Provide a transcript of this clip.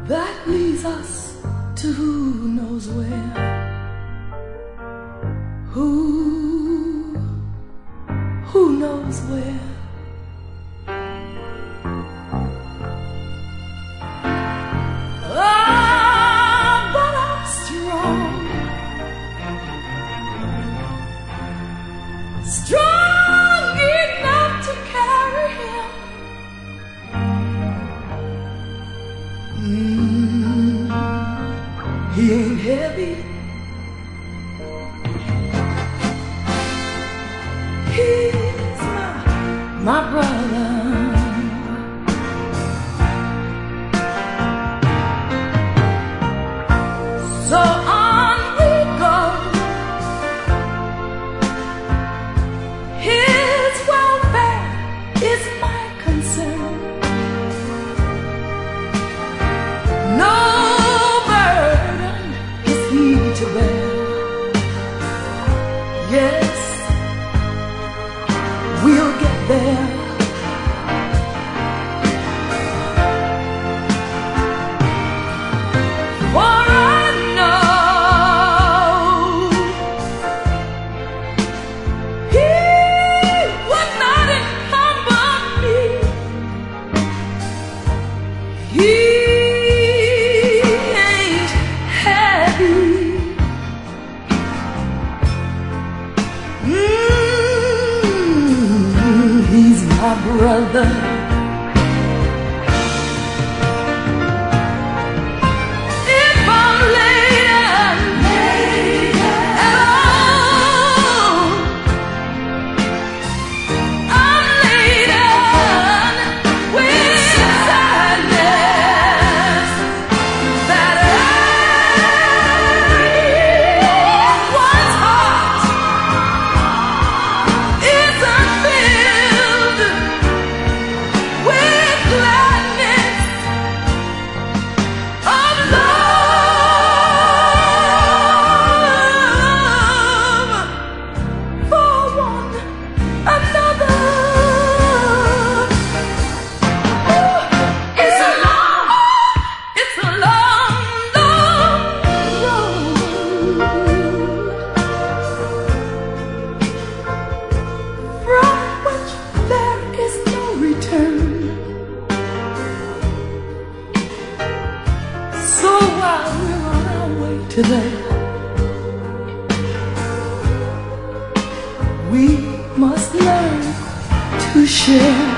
that leads us to who knows where. Who knows where? Ah, but I'm strong enough to carry him. He ain't heavy. He's my brother. So on we go. His welfare is my concern. No burden is he to bear. Yes, we'll get there. For I know he would not encumber me. He ain't heavy. He's my brother. If I'm laden alone, I'm laden with sadness that everyone's heart isn't filled with gladness of love for one another. It's a long, long road from which there is no return. So while we're on our way to there, we must learn to share.